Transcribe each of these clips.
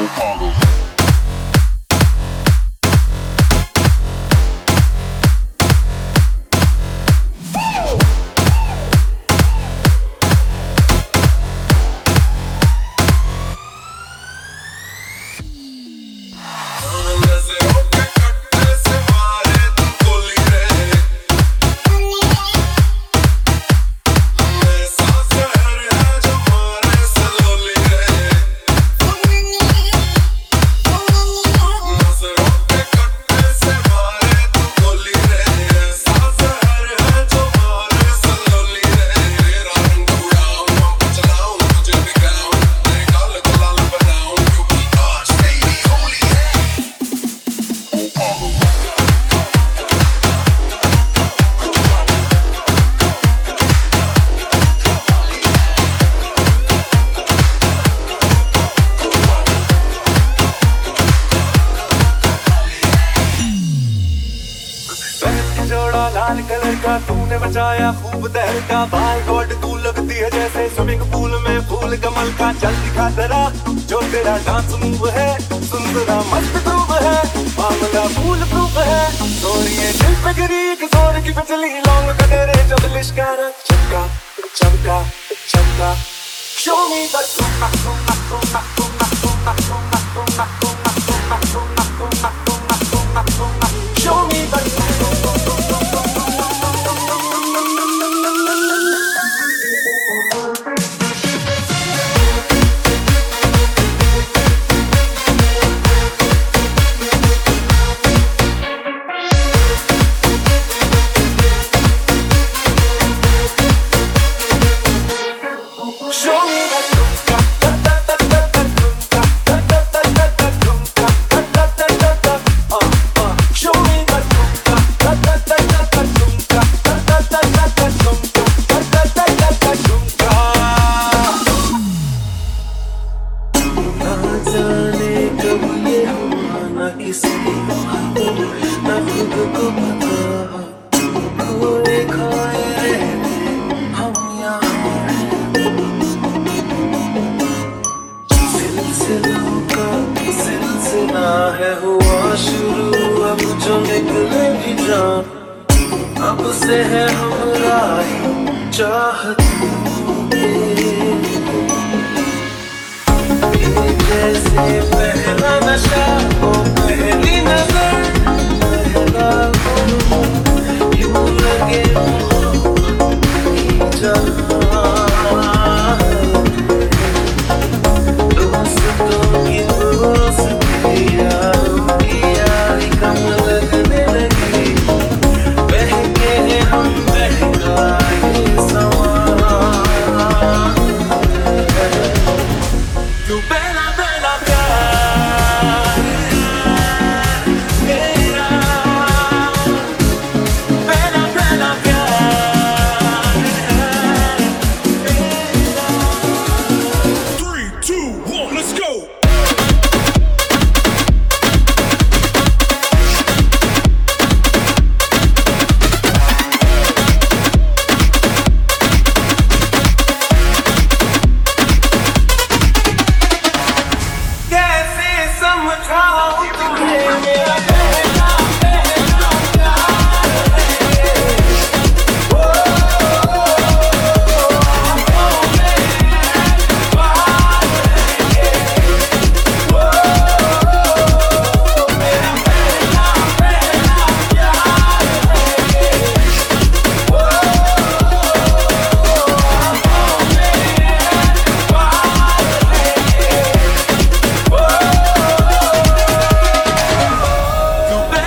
लाल colour का तूने बचाया खूब तहलका, बाय गॉड तू लगती है जैसे स्विमिंग पूल में फूल कमल का। चल दिखा जरा जो तेरा डांस मूव है, सुंदरा मस्त ग्रूव है, मामला फूल प्रूफ है। सोनिए दिल पे गिरी एक जोर की बिजली, लौंग का तेरे जब लिश्कारा चमका चमका चमका। Show me the show me the है हुआ शुरू अब जो निकलेगी जान, अब से है हमारा चाहत जैसे पहला नशा हो पहली नजर, पहला यूं लगे दोस्तों की दोस्ती यारों की यारी कम लगने लगी, बहके हैं हम बहकाए समा। तू पहला पहला प्यार मेरा, पहला पहला प्यार मेरा। 3, 2, 1, let's go. कैसे समझाऊं तुम्हें मेरा पहला पहला प्यार है। ओ मेरा पहला पहला प्यार है।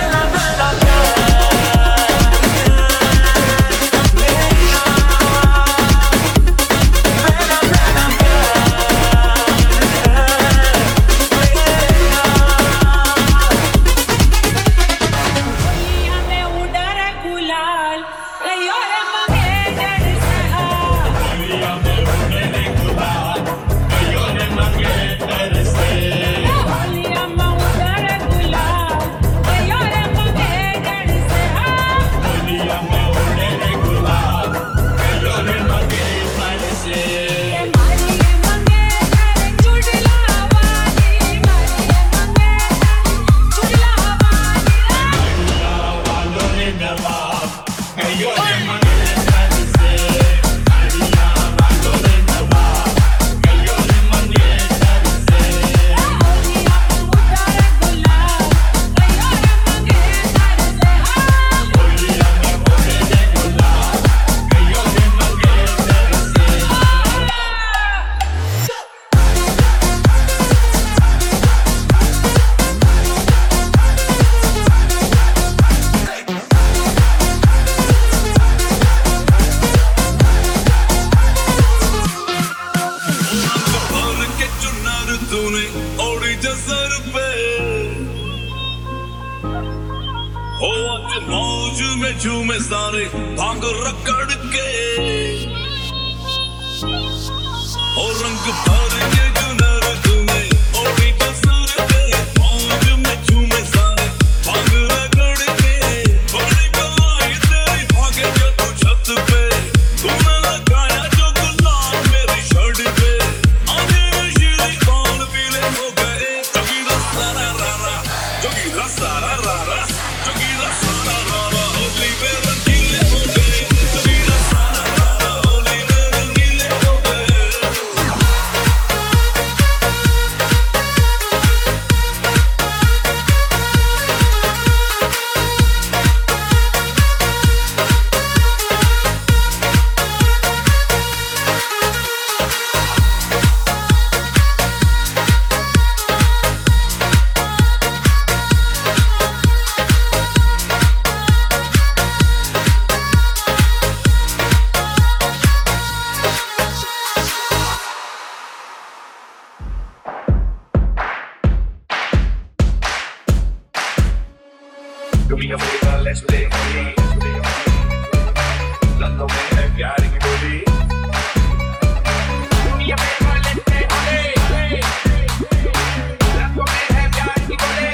नजर तूने ओढ़ी जसर पे हो आज मौज में झूमे सारे भाग रगड़ के और रंग भर के जुनर तूने ओढ़ी जसर पे मौज में झूमे सारे भाग रगड़ के बड़ी गवाही तेरी भागे जो तू छत पे तूने लगाया जो गुलाब मेरी शर्ट पे आधे नशीली बाल पीले हो गए जोगीरा सारा रारा जोगीरा सारा रारा जोगीरा सारा रारा होली में रंगीले हो गए जोगीरा सारा रारा होली में रंगीले हो गए Do me a favor, let's play holy. Lando में है प्यार की बोली. Do me a favor, let's play holy. Lando में है प्यार की बोली.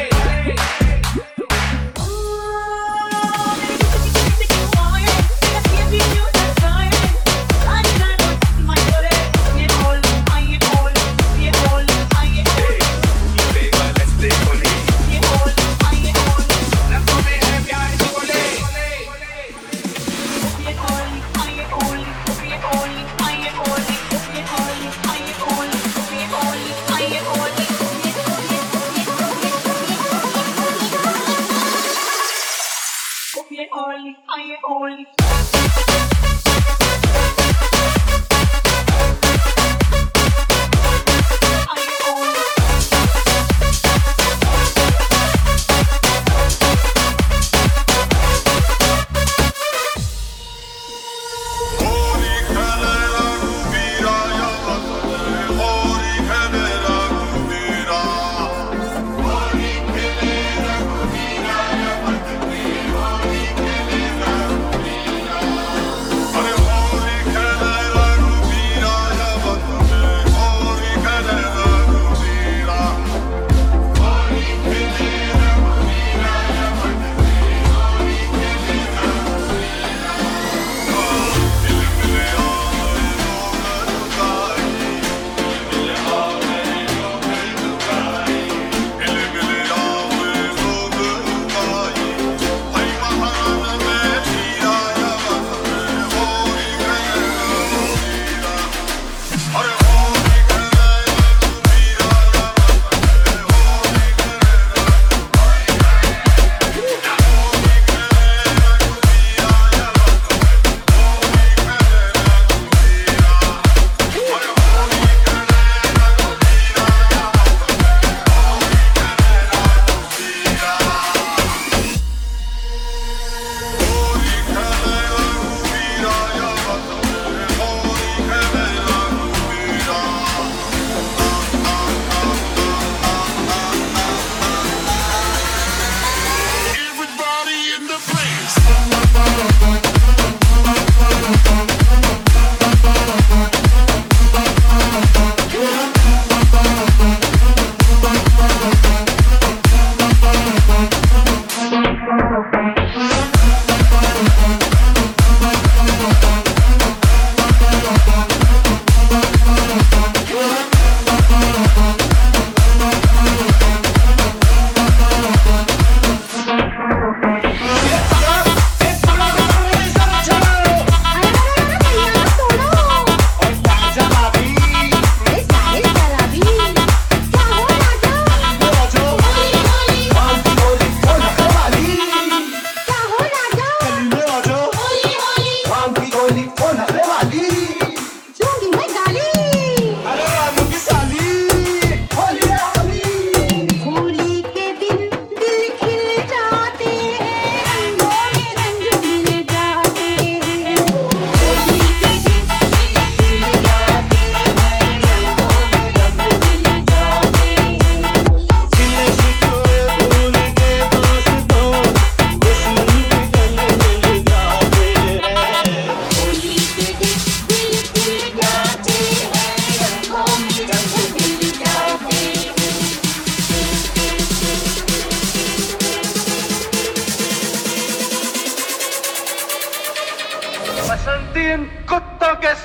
Holy Canada,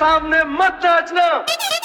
सामने मत नाचना।